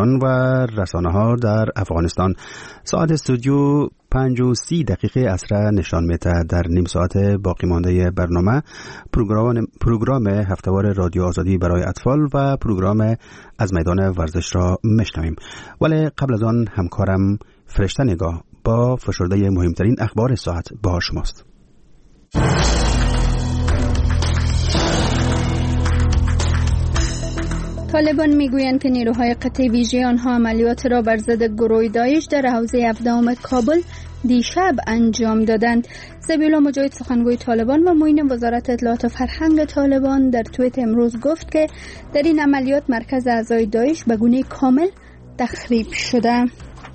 کارگران و رسانه ها در افغانستان. ساعت استودیو 5:30 عصر نشان میده. در نیم ساعت باقی مانده برنامه پروگرام هفتهوار رادیو آزادی برای اطفال و پروگرام از میدان ورزش را میشنویم. ولی قبل از آن همکارم فرشته نگاه با فشرده مهمترین اخبار ساعت با شماست. طالبان میگویند که نیروهای قطع ویژه آنها عملیات را بر ضد گروه داعش در حوزه 17 کابل دیشب انجام دادند. ذبیحالله مجاهد سخنگوی طالبان و معین وزارت اطلاعات و فرهنگ طالبان در توییت امروز گفت که در این عملیات مرکز اعضای داعش به گونه کامل تخریب شده.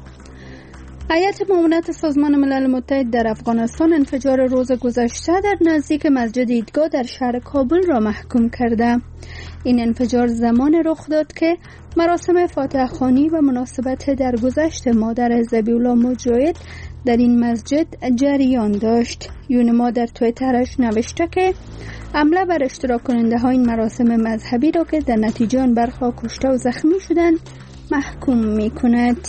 هیئت معاونت سازمان ملل متحد در افغانستان انفجار روز گذشته در نزدیک مسجد عیدگاه در شهر کابل را محکوم کرده. این انفجار زمان رخ داد که مراسم فاتحه خوانی و مناسبت درگذشت مادر ذبیحالله مجاهد در این مسجد جریان داشت. یونما در توییترش نوشته که حمله بر اشتراک کننده ها این مراسم مذهبی را که در نتیجه آن برخا کشته و زخمی شدند محکوم می کند.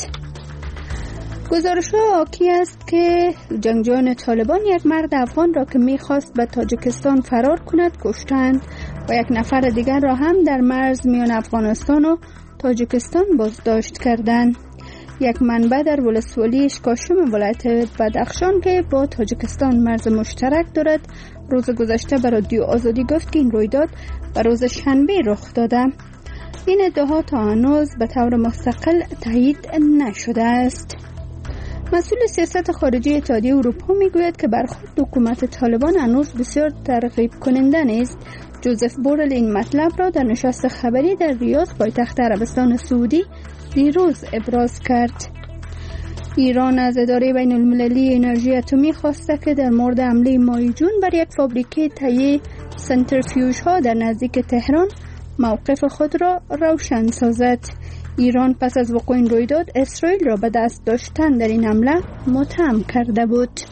گزارش حاکی است که جنگجویان طالبان یک مرد افغان را که می‌خواست به تاجیکستان فرار کند کشتند و یک نفر دیگر را هم در مرز میان افغانستان و تاجیکستان بازداشت کردند. یک منبع در ولسوالی اشکاشم ولایت بدخشان که با تاجیکستان مرز مشترک دارد روز گذشته به رادیو آزادی گفت که این رویداد به روز شنبه رخ داده. این ادعا تا هنوز به طور مستقل تایید نشده است. مسئول سیاست خارجی اتحادیه اروپا میگوید که برخورد حکومت طالبان هنوز بسیار ترغیب کننده نیست. جوزف بورل این مطلب را در نشست خبری در ریاض پایتخت عربستان سعودی دیروز ابراز کرد. ایران از اداره بین المللی انرژی اتمی خواسته که در مورد حمله ماه جون بر یک فابریکه تهیه سنتریفیوژ ها در نزدیک تهران موقف خود را روشن سازد. ایران پس از وقوع این رویداد اسرائیل را به دست داشتن در این حمله متهم کرده بود.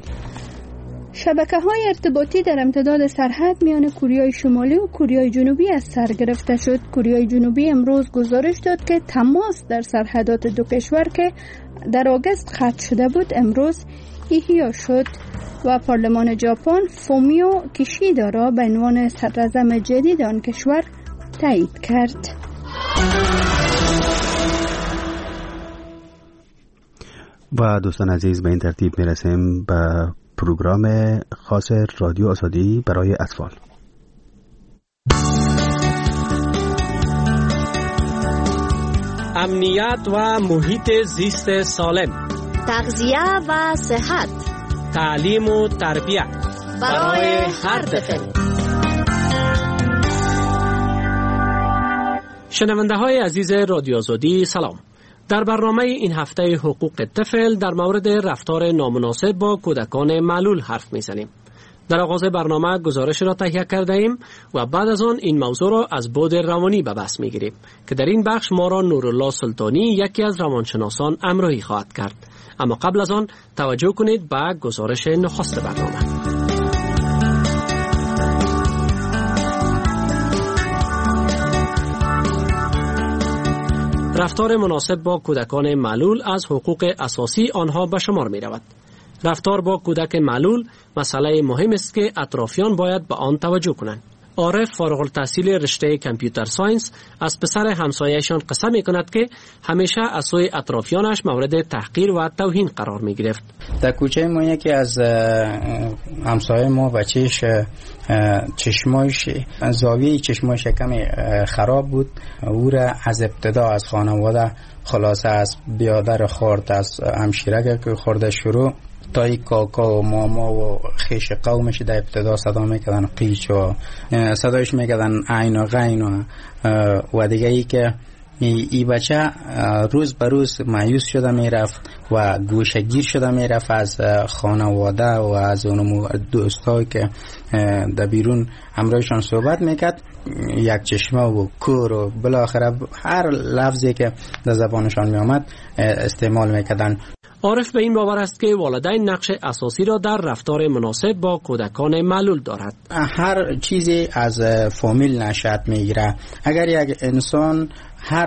شبکه‌های ارتباطی در امتداد سرحد میان کره شمالی و کره جنوبی از سر گرفته شد. کره جنوبی امروز گزارش داد که تماس در سرحدات دو کشور که در آگوست قطع شده بود امروز احیا شد و پارلمان ژاپن فومیو کیشیدا را به عنوان صدراعظم جدید آن کشور تایید کرد. و دوستان عزیز به این ترتیب میرسیم به پروگرام خاص رادیو آزادی برای اطفال. امنیت و محیط زیست سالم، تغذیه و صحت، تعلیم و تربیت برای هر طفل. شنونده های عزیز رادیو آزادی سلام. در برنامه این هفته حقوق طفل در مورد رفتار نامناسب با کودکان معلول حرف میزنیم. در آغاز برنامه گزارش را تهیه کرده ایم و بعد از آن این موضوع را از بعد روانی به بحث میگیریم که در این بخش ما را نورالله سلطانی یکی از روانشناسان همراهی خواهد کرد. اما قبل از آن توجه کنید به گزارش نخست برنامه. رفتار مناسب با کودکان معلول از حقوق اساسی آنها به شمار می رود. رفتار با کودک معلول مسئله مهم است که اطرافیان باید به آن توجه کنند. عارف فارغ التحصیل رشته کامپیوتر ساینس از پسر همسایه‌شان قصه می کند که همیشه از سوی اطرافیانش مورد تحقیر و توهین قرار می گرفت. در کوچه ما یکی از همسایه ما بچهش چشمایش زاویه چشمایش کمی خراب بود. او را از ابتدا از خانواده خلاصه از بیادر خورد، از همشیره که خورده شروع تا ای کاکا و ماما و خیش قومش در ابتدا صدا میکردن قیچ و صدایش میکردن عین و غین و دیگه ای که ای بچه روز به روز مایوس شده میرفت و گوشگیر شده میرفت از خانواده و از اون دوستایی که در بیرون همراهشان صحبت میکرد. یک چشمه و کور و بالاخره هر لفظی که در زبانشان میامد استعمال میکردن. عارف به این باور است که والدین نقش اساسی را در رفتار مناسب با کودکان معلول دارد. هر چیزی از فامیل نشأت میگیره. اگر یک انسان هر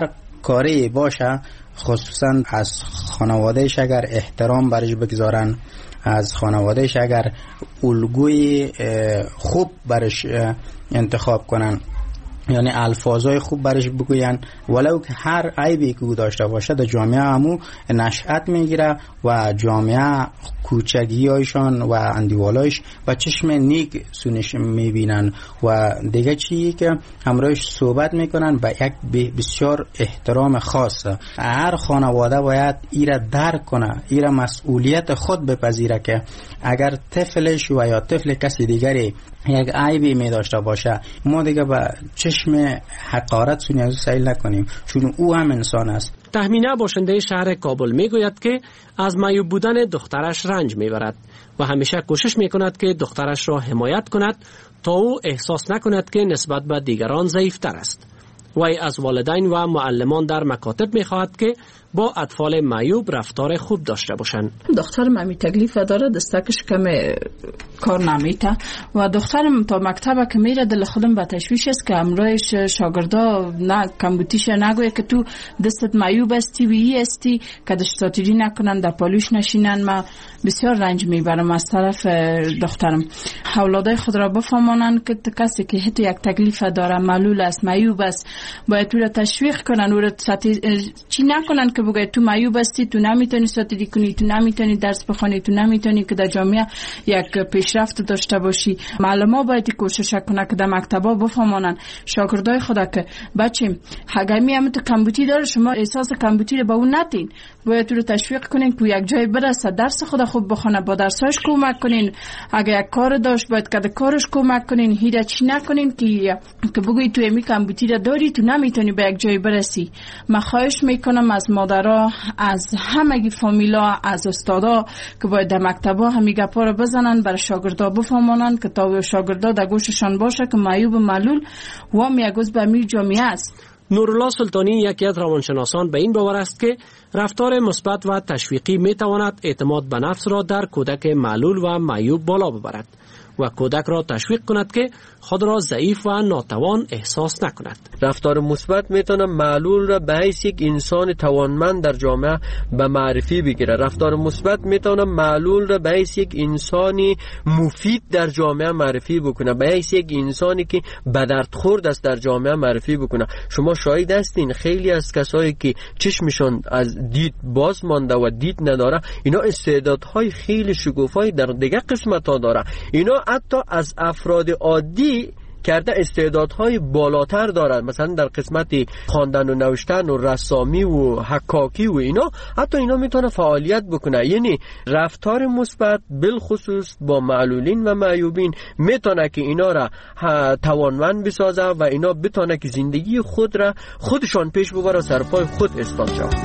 کاری باشه، خصوصا از خانوادهش اگر احترام برش بگذارن، از خانوادهش اگر الگوی خوب برش انتخاب کنن، یعنی الفاظای خوب برش بگوین، ولو که هر عیبی که او داشته باشه در جامعه همو نشأت میگیره و جامعه کوچگیایشان و اندیوالایش و چشم نیک سونش میبینن و دیگه چیزی که همراهش صحبت میکنن با یک بسیار احترام خاص. هر خانواده باید ایره درک کنه، ایره مسئولیت خود بپذیره که اگر طفلش و یا طفل کسی دیگری یک عیبی می داشته باشه، ما دیگه با چشم حقارت سونی از سیل نکنیم، چون او هم انسان است. تهمینه باشنده شهر کابل می گوید که از معیوب بودن دخترش رنج می برد و همیشه کوشش می کند که دخترش را حمایت کند تا او احساس نکند که نسبت به دیگران ضعیفتر است. وی از والدین و معلمان در مکاتب می خواهد که با اطفال معیوب رفتار خوب داشته باشند. دخترم همی تکلیف داره، دستکش کم کار نمیته و دخترم تا مکتب که میره دل خودم به تشویش است که امروز شاگردا نه کمبوتیش نگویه که تو دستت معیوب استی و ای استی که دشتاتیری نکنن در پالوش نشینن. ما بسیار رنج میبرم از طرف دخترم. اولادای خود را بفهمانن که کسی که حتی یک تکلیف داره، معلول است، معیوب است، باید تو را تشویق کنن، او را چی نکنن که بگه تو معیوب هستی، تو نمیتونی ساتیری کنی، تو نمیتونی درس بخونی، تو نمیتونی که در جامعه یک پیشرفت داشته باشی. معلمان باید کوشش کنه که در مکتبا بفهمانن شاگردای خدا که بچه هگمی هم تو کمبوتی داره، شما احساس کمبوتی رو به اون ندین، باید تو رو تشویق کنین که یک جای برسه، درس خدا خوب بخونه، با درساش کمک کنین، اگه یک کار داشت باید که کارش کمک کنین، هیچ چی نکنین که بگوی تو امی کمبوتی رو داری، تو نمیتونی به یک جای برسی. من خواهش میکنم از مادرها، از همگی فامیلا، از استادا که باید در مکتبا همی گپا رو بزنن، برای شاگردا بفهمانن که تا شاگردا در گوششان باشه که معیوب و معلول و میگوز به می جامعه است. نورالله سلطانی یکی از روانشناسان به این باور است که رفتار مثبت و تشویقی می تواند اعتماد به نفس را در کودک معلول و معیوب بالا ببرد و کودک را تشویق کند که خود را ضعیف و ناتوان احساس نکند. رفتار مثبت میتونه معلول را به حیث یک انسان توانمند در جامعه به معرفی بگیره. رفتار مثبت میتونه معلول را به حیث یک انسانی مفید در جامعه معرفی بکنه، به حیث یک انسانی که به درد خورد است در جامعه معرفی بکنه. شما شاهد هستین خیلی از کسایی که چشمشون از دید باز مانده و دید نداره، اینا استعدادهای خیلی شگوفایی در دیگه قسمت‌ها داره. اینا حتی از افراد عادی کرده استعدادهای بالاتر دارد، مثلا در قسمت خواندن و نوشتن و رسامی و حکاکی و اینا، حتی اینا میتونه فعالیت بکنه. یعنی رفتار مثبت بالخصوص با معلولین و معیوبین میتونه که اینا را توانمند بسازه و اینا بتونه که زندگی خود را خودشان پیش ببره، سرپای خود استاد شود.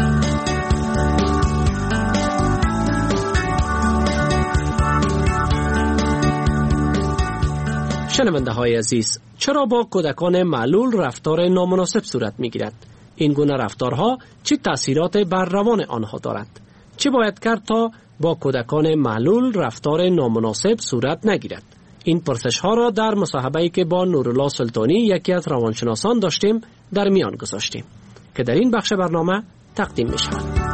شنونده های عزیز، چرا با کودکان معلول رفتار نامناسب صورت می گیرد؟ این گونه رفتارها چه تأثیرات بر روان آنها دارد؟ چه باید کرد تا با کودکان معلول رفتار نامناسب صورت نگیرد؟ این پرسش ها را در مصاحبه‌ای که با نورالله سلطانی یکی از روانشناسان داشتیم در میان گذاشتیم که در این بخش برنامه تقدیم می شود.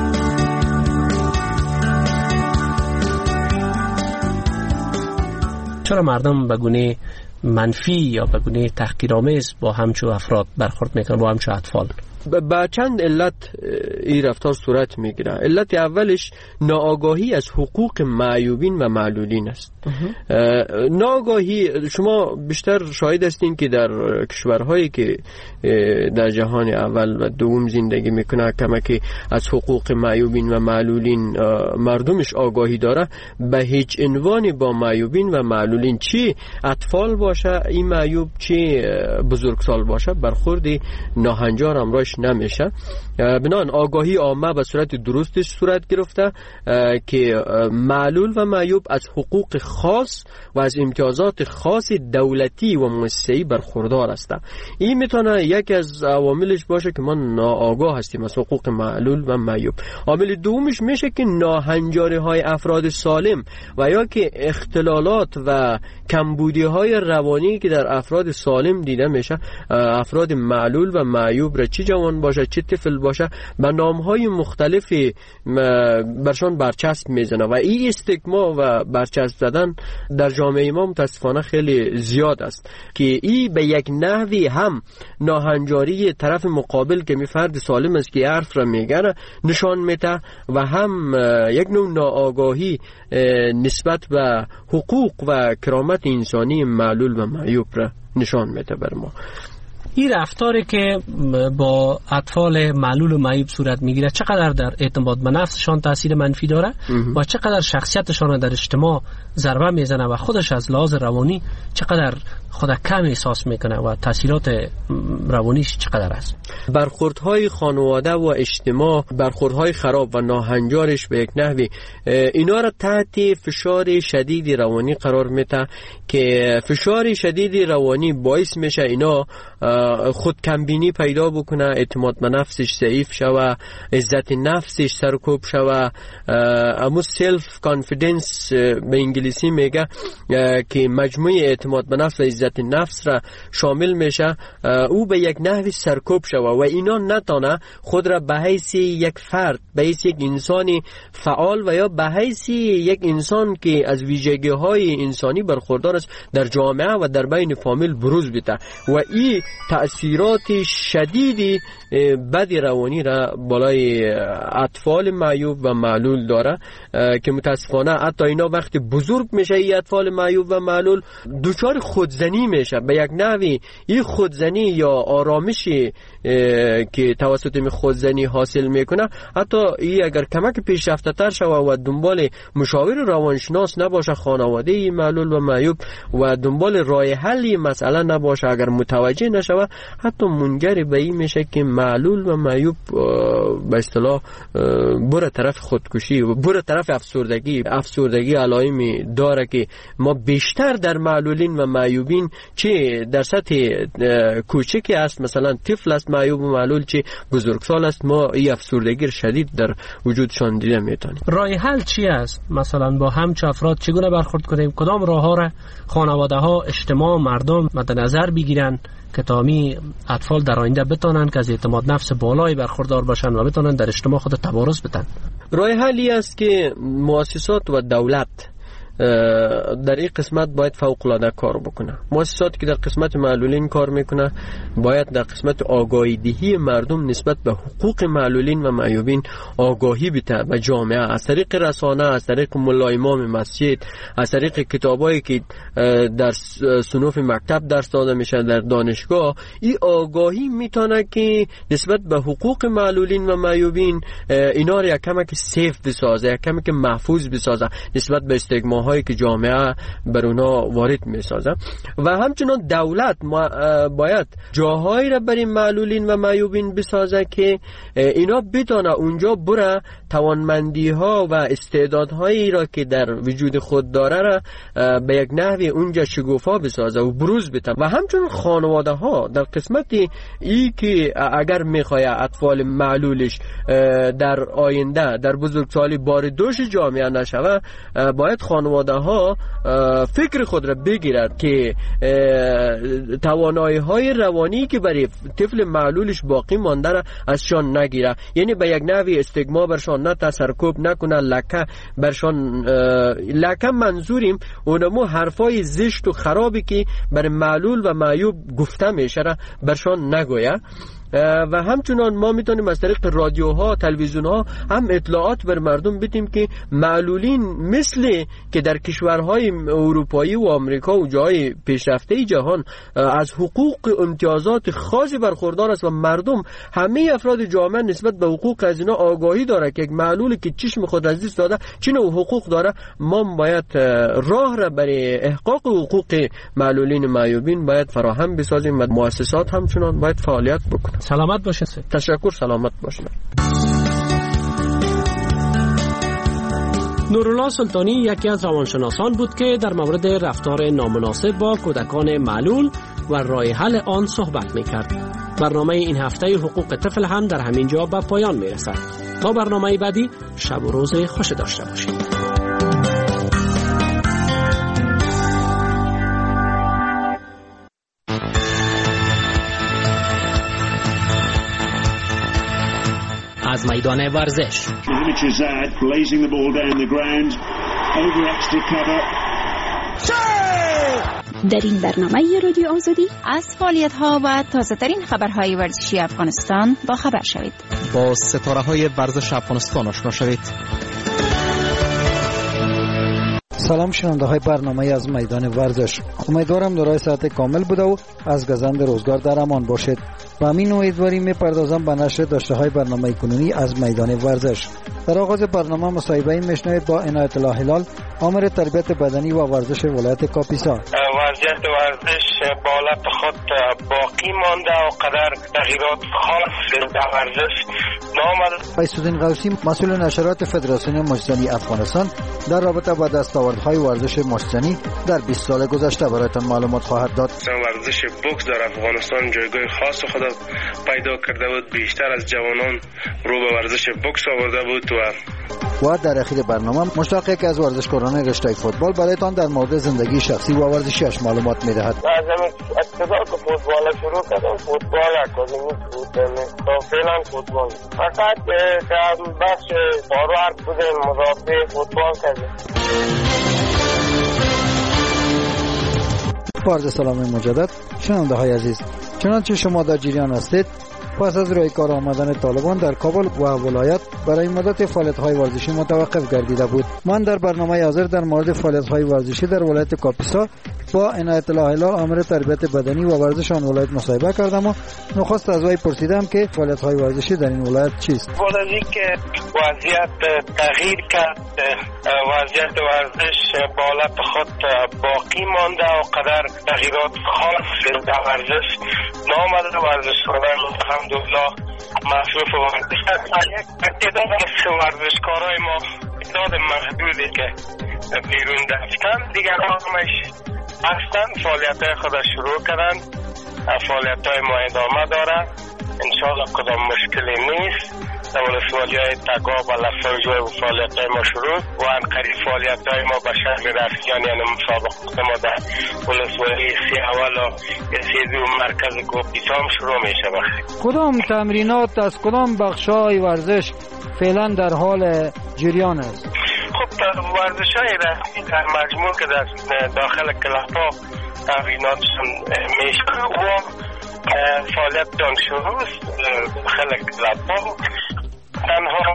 چرا مردم به گونه منفی یا به گونه تحقیرآمیز با همچو افراد برخورد میکنن، با همچو اطفال؟ با چند علت این رفتار صورت میگیره. علت اولش ناآگاهی از حقوق معیوبین و معلولین است. ناآگاهی، شما بیشتر شاهد هستین که در کشورهایی که در جهان اول و دوم زندگی میکنه کمکی از حقوق معیوبین و معلولین مردمش آگاهی داره، به هیچ عنوانی با معیوبین و معلولین، چی اطفال باشه این معیوب چی بزرگسال باشه، برخورد ناهنجار امراش نمیشه. بنابراین آگاهی عامه به صورت درستش صورت گرفته که معلول و معیوب از حقوق خاص و از امتیازات خاص دولتی و مؤسسه‌ای برخوردار هستند. این میتونه یکی از عواملش باشه که ما ناآگاه هستیم از حقوق معلول و معیوب. عامل دومش میشه که ناهنجاری‌های افراد سالم و یا که اختلالات و کمبودی‌های روانی که در افراد سالم دیده میشه، افراد معلول و معیوب را چه جوان باشه چه طفل باشه به نامهای مختلفی برشان برچسب میزنه و این استیگما و برچسب زدن در جامعه ما متاسفانه خیلی زیاد است که این به یک نحوی هم ناهنجاری طرف مقابل که می فرد سالم است که حرف را میگه نشان میده و هم یک نوع ناآگاهی نسبت به حقوق و کرامت انسانی معلول و معیوب را نشان میده بر ما. این رفتاری که با اطفال معلول و معیوب صورت میگیره چقدر در اعتماد به نفسشان تاثیر منفی داره و چقدر شخصیتشان در اجتماع ضربه میزنه و خودش از لحاظ روانی چقدر خود کم احساس میکنه و تاثیرات روانیش چقدر است. برخوردهای خانواده و اجتماع، برخوردهای خراب و ناهنجارش به یک نحوی اینا را تحت فشار شدید روانی قرار میده که فشار شدید روانی باعث میشه اینا خود کمبینی پیدا بکنه، اعتماد به نفسش ضعیف شوه، عزت نفسش سرکوب شوه، امو سلف کانفیدنس به انگلیسی میگه که مجموعه اعتماد به نفس و عزت نفس را شامل میشه، او به یک نحوی سرکوب شوه و اینا نتانه خود را به حیث یک فرد، به حیث یک انسانی فعال و یا به حیث یک انسان که از ویژگی های انسانی برخوردار است در جامعه و در بین فامیل بروز بده و این تأثیرات شدیدی بدی روانی را بالای اطفال معیوب و معلول داره که متاسفانه حتی اینا وقتی بزرگ میشه این اطفال معیوب و معلول دچار خودزنی میشه. به یک نحوی این خودزنی یا آرامشی که توسط این خودزنی حاصل میکنه حتی این اگر کمک پیشرفته تر شوه و دنبال مشاور روانشناس نباشه خانواده معلول و معیوب و دنبال راه حل مسئله نباشه، اگر متوجه نشوه حتی منجر به این میشه که معلول و معیوب به اصطلاح بره طرف خودکشی و بره طرف افسردگی علائمی داره که ما بیشتر در معلولین و معیوبین چه در سطح کوچکی است، مثلا طفل است معیوب و معلول، چه بزرگسال است، ما این افسردگی شدید در وجودشان دیده میتونیم. راه حل چی است؟ مثلا با همچه افراد چگونه برخورد کنیم؟ کدام راه ها را خانواده ها، اجتماع، مردم مد نظر بگیرن که تامی اطفال در آینده بتونن که از اعتماد نفس بالایی برخوردار باشن و بتونن در اجتماع خود تبارز بدن؟ راه حلی است که مؤسسات و دولت در این قسمت باید فوق العاده کار بکنه. مؤسساتی که در قسمت معلولین کار میکنه باید در قسمت آگاهی دهی مردم نسبت به حقوق معلولین و معیوبین آگاهی بده به جامعه از طریق رسانه، از طریق ملا امام مسجد، از طریق کتابایی که در صنوف مکتب درس داده میشه در دانشگاه. این آگاهی میتونه که نسبت به حقوق معلولین و معیوبین اینا رو یک کمک سیف بسازه، یک کمک محفوظ بسازه نسبت به استیگما هایی که جامعه بر اونا وارد می سازه. و همچنان دولت باید جاهایی را برای معلولین و معیوبین بسازه که اینا بتونه اونجا بره توانمندی ها و استعدادهایی را که در وجود خود داره را به یک نحوی اونجا شگوفا بسازه و بروز بده. و همچنان خانواده ها در قسمتی ای که اگر میخواه اطفال معلولش در آینده در بزرگسالی بار دوش جامعه نشوه، باید خانواده ها فکر خود را بگیرد که توانایی های روانی که برای طفل معلولش باقی مانده را ازشان نگیره، یعنی به یک نحوی استیگما برشان نه تسرکوب نکنه، لکه برشان لکه منظوریم اونمو حرفای زشت و خرابی که برای معلول و معیوب گفته میشه را برشان نگویه. و همچنان ما میتونیم از طریق رادیوها، تلویزیونها هم اطلاعات بر مردم بدیم که معلولین مثل که در کشورهای اروپایی و آمریکا و جای پیشرفته جهان از حقوق و امتیازات خاصی برخوردار است و مردم همه افراد جامعه نسبت به حقوق از اینا آگاهی داره که یک معلولی که چشم خود از دست داده چه نوع حقوق داره. ما باید راه را برای احقاق حقوق معلولین معیوبین باید فراهم بسازیم و مؤسسات همچنان باید فعالیت بکنه. سلامت باشید. تشکر، سلامت باشید. نورالله سلطانی یکی از روانشناسان بود که در مورد رفتار نامناسب با کودکان معلول و راه حل آن صحبت می‌کرد. برنامه این هفته حقوق طفل هم در همین جا به پایان می‌رسد. تا برنامه بعدی شب و روز خوش داشته باشید. از میدان ورزش. در این برنامه رادیو آزادی از فعالیت‌ها و تازه‌ترین خبرهای ورزشی افغانستان با خبر شوید. با ستاره‌های ورزش افغانستان آشنا شوید. سلام شنونده های برنامه از میدان ورزش. امیدوارم دارای ساعت کامل بوده و از گزند روزگار در امان باشید. و همین امیدواری میپردازم به نشر داشته های برنامه کنونی از میدان ورزش. در آغاز برنامه مصاحبه‌ای میشنوید با عنایت الله هلال، آمر تربیت بدنی و ورزش ولایت کاپیسا. وضعیت ورزش با حالت خود باقی مانده و قدر تغییرات خاص در ورزش نامد. فیض‌الدین غوثی، مسئول نشرات فدراسیون مشتزنی افغانستان، در رابطه با دستاوردهای ورزش مشتزنی در 20 سال گذشته برایتان معلومات خواهد داد. ورزش بوکس در افغانستان جایگاه خاص خود پیدا کرده بود، بیشتر از جوانان رو به ورزش بوکس آورده بود و در اخیر برنامه مشتاق یکی از ورزشکاران رشته فوتبال برایتان در مورد زندگی شخصی و ورزشیش معلومات می‌دهد. از ابتدا که فوتبال شروع کردم، فوتبال اکادمی بود، تا فعلا فوتبال. فقط در بخش فاروارد بودیم، مدافع فوتبال کردیم. عرض سلام مجدد شنونده های عزیز، چنانچه شما در جریان هستید، پس از روی کار آمدن طالبان در کابل و ولایت برای مدت فعالیت‌های ورزشی متوقف گردیده بود. من در برنامه حاضر در مورد فعالیت‌های ورزشی در ولایت کاپیسا با عنایت الله هلال، آمر تربیت بدنی و ورزش آن ولایت مصاحبه کردم و نخست از وی پرسیدم که فعالیت‌های ورزشی در این ولایت چیست. بعد از اینکه وضعیت تغییر کرد، وضعیت ورزش با حالت خود باقی مانده و قدر تغییرات خاص در ورزش نامد. ورزشکاران الحمدلله مصروف ورزش تعداد از ورزشکارای ما تعداد محدودی که بیرون رفتن، دیگر همش هستن، فعالیت‌های خود شروع کردن. فعالیت‌های ما ادامه داره، انشاءالله کدام مشکلی نیست. در ولسوالی‌های تگاب و لفظوی و فعالیت‌های ما شروع و انقریب فعالیت‌های ما به شهر رفیان، یعنی مسابقات ما در ولسوالی سی اول و سی دو مرکز کاپیسا هم شروع میشه. کدام تمرینات از کدام بخش‌های ورزش فعلا در حال جریان است؟ خب ورزش‌های رسمی در مجموع که در داخل کلاب‌ها تمریناتشون میشه و فعالیت جان شروع است داخل کلاب‌ها. تنها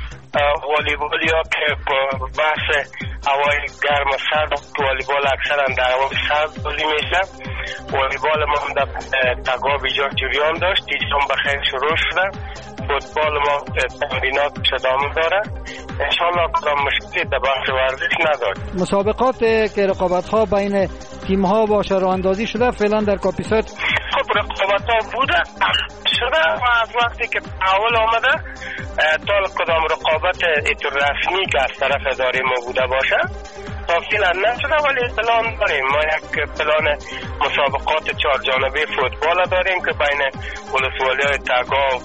والیبال یا که بحث هوای گرم و سرد، والیبال اکثرا در هوای سرد بازی میشه. والیبال ما هم در تگاب اینجا جریان داشت، اینجا هم بخیر شروع شده. فوتبال ما تمرینات ادامه داره، انشالله کدام مشکلی در بحث ورزش ندارد. مسابقات که رقابت‌ها بین تیم‌ها باشه راه اندازی شده فعلا در کاپیسا؟ خب رقابت‌ها بوده شده و از وقتی که اول آمده تا کدام رقابت رسمی که از طرف اداره ما بوده باشه تا فعلا نشده، ولی پلان داریم. ما یک پلان مسابقات 4 جانبه فوتبال داریم که بین ولسوالی‌های تگاب،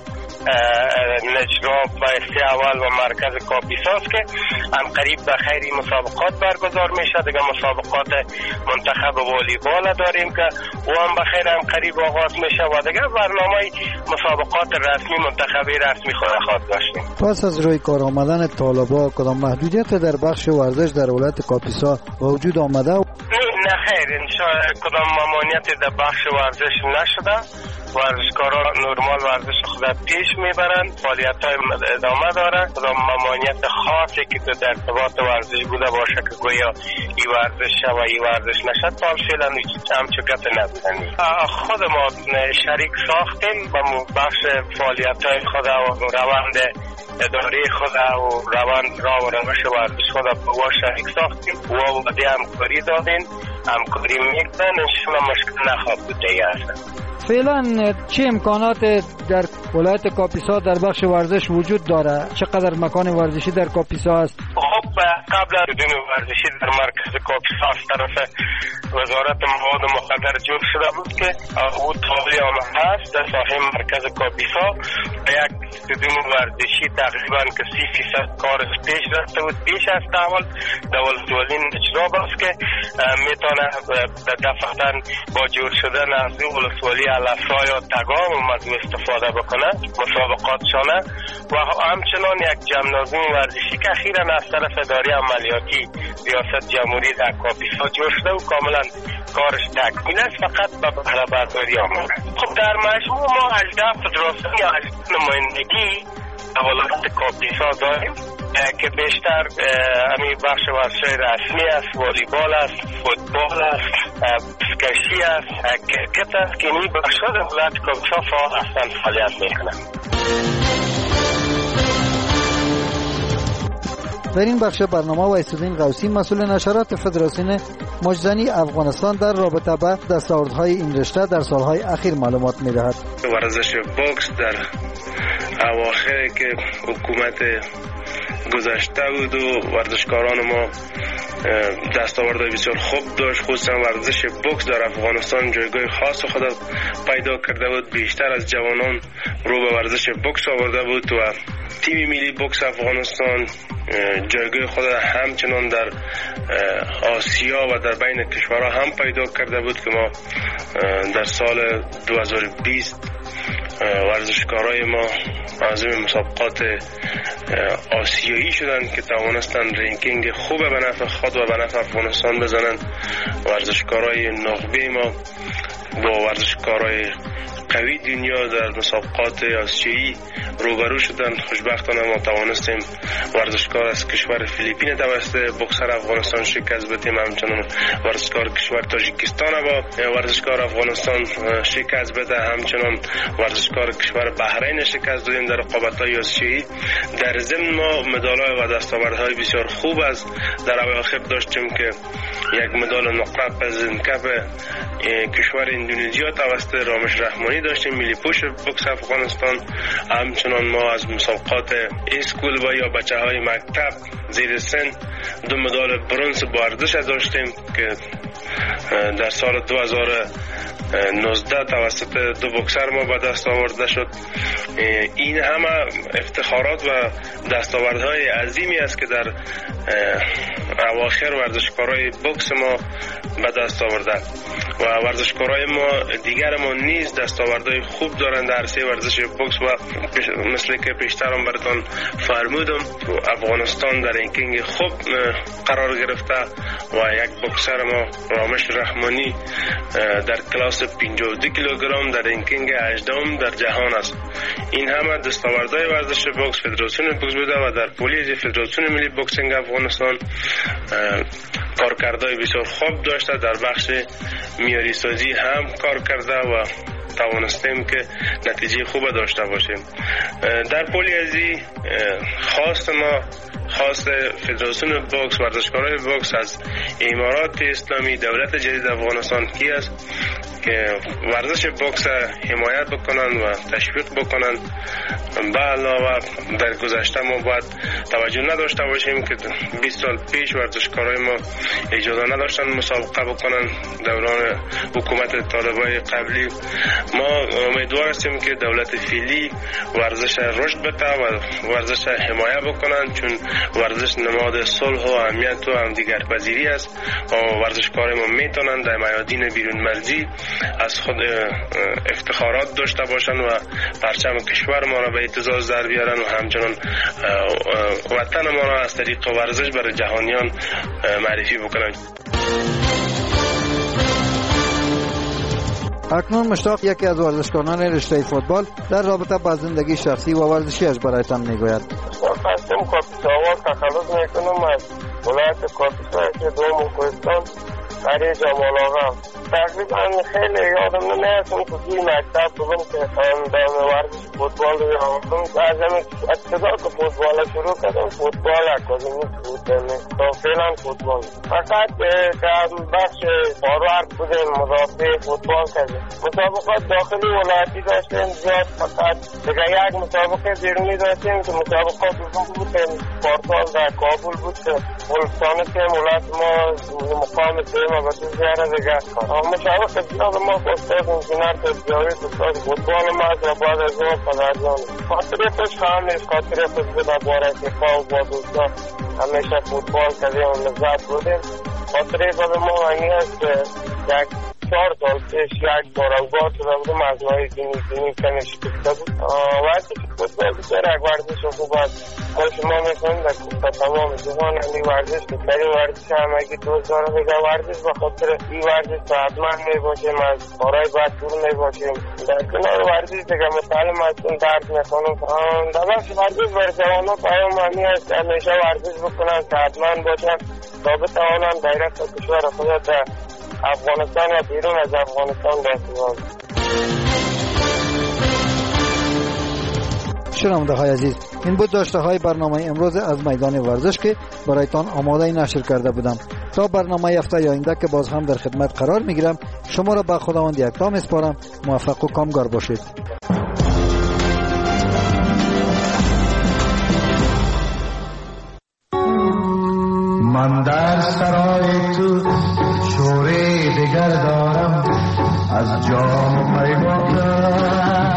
نجراب و سی اول و مرکز کاپیساس که انقریب به خیری مسابقات برگزار میشه. دیگه مسابقات منتخب والیبال داریم که او هم به خیر انقریب آغاز میشه و دیگه برنامه مسابقات رسمی منتخبی رسمی خواهد داشتیم. پس از روی کار آمدن طالبان کدام محدودیت در بخش ورزش در ولایت کاپیسا وجود آمده؟ نه خیر، انشاءالله کدام ممانعتی در بخش ورزش نشده. ورزشکاران نرمال ورزش خود پیش میبرند، فعالیت‌های ادامه داره. کدام ممانعت خاصی که در ارتباط ورزش بوده باشه که گویا این ورزش شه و این ورزش نشه تا فعلا همچو گپ نبودنی. خود ما شریک ساختیم با بخش فعالیت‌های خود و روند اداره خود و روند راه و روش ورزش خود با شریک ساختیم و وعده همکاری دادیم، همکاری میکنن، انشاءالله مشکل نخواهد بود دیگه هستن. فعلا چه امکانات در ولایت کاپیسا در بخش ورزش وجود داره؟ چقدر مکان ورزشی در کاپیسا است؟ خب قبل از بدون ورزشی در مرکز کاپیسا از طرف وزارت مواد مخدر جور شده بود که او تابع آمده است در ساحه مرکز کاپیسا یک استادیوم ورزشی تقریبا که 30% کارش پیش رفته بود پیش از اول ولسوالی نجراب است که میتونه دفعتاً با جور شدن از ولسوالی علفرا یا تگام موضوع استفاده بکنه مسابقاتشانه و همچنان یک جمنازیم ورزشی که اخیراً از طرف اداره عملیاتی ریاست جمهوری در کاپیسا جور شده و کاملا کارش تکمیل است، فقط به بهره برداری آمده. خب در مجموع ما 18 فدراسیون یا 18 نمایندگی ولایت کاپیسا داریم که بیشتر همین بخش ورزش‌های رسمی است، والیبال است، فوتبال است، بسکشی است، کرکت است که این بخش‌ها در ولایت کاپیسا فعال هستند فعالیت می‌کنند. در این بخش برنامه وایس‌الدین غوثی مسئول نشرات فدراسیون مجزنی افغانستان در رابطه با دستاوردهای این رشته در سالهای اخیر معلومات می‌دهد. ورزش بوکس در اواخر که حکومت گذشته بود و ورزشکاران ما دستاوردهای بسیار خوب داشت، خصوصا ورزش بوکس در افغانستان جایگاه خاص خود پیدا کرده بود. بیشتر از جوانان رو به ورزش بوکس آورده بود و تیم ملی بوکس افغانستان جایگاه خود همچنان در آسیا و در بین کشورها هم پیدا کرده بود که ما در سال 2020 ورزشکارای ما از مسابقات آسیایی شدند که توانستند رنکینگ خوب به نفع خود و به نفع افغانستان بزنند. ورزشکارای نخبه ما با ورزشکارای قوی دنیا در مسابقات آسیایی روبرو شدن. خوشبختانه ما توانستیم ورزشکار از کشور فیلیپین توسط بوکسر افغانستان شکست بدیم، همچنان ورزشکار کشور تاجیکستان با ورزشکار افغانستان شکست بده، همچنان ورزشکار کشور بحرین شکست دادیم در رقابت‌های آسیایی. در ضمن ما مدال‌ها و دستاوردهای بسیار خوب از در اواخر داشتیم که یک مدال نقره پزنکپ کشور اندونزیا توسط رامش رحمانی داشتیم، ملی پوش بوکس افغانستان. همچنان ما از مسابقات اسکول و یا بچه‌های مکتب زیر سن 2 مدال برنز با ارزش داشتیم که در سال 2019 توسط 2 بوکسر ما به دست آورده شد. این همه افتخارات و دستاوردهای عظیمی است که در اواخر ورزشکارای بوکس ما به دست آورده و ورزشکارای ما دیگر ما نیز دستاوردهای خوب دارند در عرصه ورزش بوکس و مثل که پیشترم براتون فرمودم افغانستان در رنکینگ خوب قرار گرفته و یک بوکسر ما رامش رحمانی در کلاس 52 کیلوگرم در رنکینگ 18ام در جهان است. این همه دستاوردهای ورزش بوکس فدراسیون بوکس بوده و در پولیس فدراسیون ملی بوکسینگ افغانستان کارکردهای بسیار خوب داشته. در بخش معیاری سازی هم کار کرده و توانستیم که نتیجه خوب داشته باشیم. در پولیازی خواست ما، خواست فدراسیون بوکس، ورزشکارای بوکس از امارات اسلامی دولت جدید افغانستان کی است که ورزش بوکس حمایت بکنند و تشویق بکنند. به علاوه در گذشته ما باید توجه نداشته باشیم که 20 سال پیش ورزشکارای ما اجازه نداشتن مسابقه بکنند دوران حکومت طالبای قبلی. ما امیدوار هستیم که دولت فعلی ورزش رشد بده و ورزش حمایت بکنند، چون ورزش نماد صلح و امنیت و همدیگرپذیری است و ورزشکارای ما میتونند در میادین بیرون مرزی از خود افتخارات داشته باشند و پرچم کشور ما را به اعتزاز در بیارن و همچنان وطن ما را از طریق ورزش برای جهانیان معرفی بکنند. اکنون مشتاق یکی از ورزشکاران رشته فوتبال در رابطه با زندگی شخصی و ورزشیش برایتان میگوید. خواستم کاپیسا تخلص میکنم از ولایت کاپیسا که دوم کوهستان قریه جمال آقا. تقریبا خیلی یادم نمیاد که توی مکتب بودم که دام ورزش فوتبال رو یادم. از همین ابتدا که فوتبال شروع کردم فوتبال اکادمی بود، تا فعلا فوتبال. فقط بخش فاروارد بودیم، مدافع فوتبال کردیم. مسابقات داخلی ولایتی داشتیم زیاد، فقط دیگه یک مسابقه بیرونی داشتیم که مسابقات بود پارسال در کابل بود که ولستان تیم ولایت ما مقام تیم ما به تو زیاره دیگه مشاوق اطلاق ما استاد انجینر تجاری استاد فوتبال ما از بعد از اون پدرجان خاطره خوش خواهم نیست خاطره خوش بوده باره که خواه با دوستا همیشه فوتبال کردیم و لذت بودیم خاطره با ما هنگی هست یک 4 سال پیش یک بار اوگاه شده بودم از ماهی دینی کنش کشته بود وقتی که فوتبال بسیار یک ورزش خوب است خوش ما میکنیم در کوفتا تمام جهان همی ورزش بسیاری ورزش همگی دوست دارم دیگه ورزش بخاطر این ورزش صحتمند میباشیم از کارهای بد دور میباشیم در کنار ورزش دیگه متعلم هستیم درد میخونم در بخش ورزش بر جوانان پیام همی هست همیشه ورزش بکنن صحتمند باشن تا بتوانن دایره کشور خود در افغانستان و بیرون از افغانستان دستیابند. شنونده های عزیز، این بود داشته های برنامه امروز از میدان ورزش که برایتان آماده نشر کرده بودم. تا برنامه هفته آینده که باز هم در خدمت قرار میگیرم شما را به خداوند یکتا میسپارم. موفق و کامگار باشید. من در سرای تو شوری دیگر دارم از جام پیمانم